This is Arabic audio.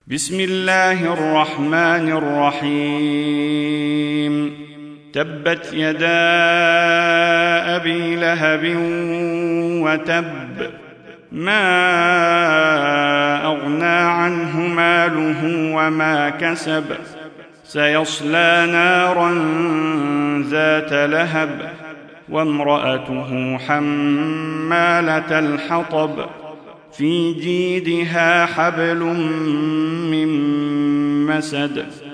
بسم الله الرحمن الرحيم. تبت يدا أبي لهب وتب، ما أغنى عنه ماله وما كسب، سيصلى نارا ذات لهب، وامرأته حمالة الحطب، في جيدها حبل من مسد.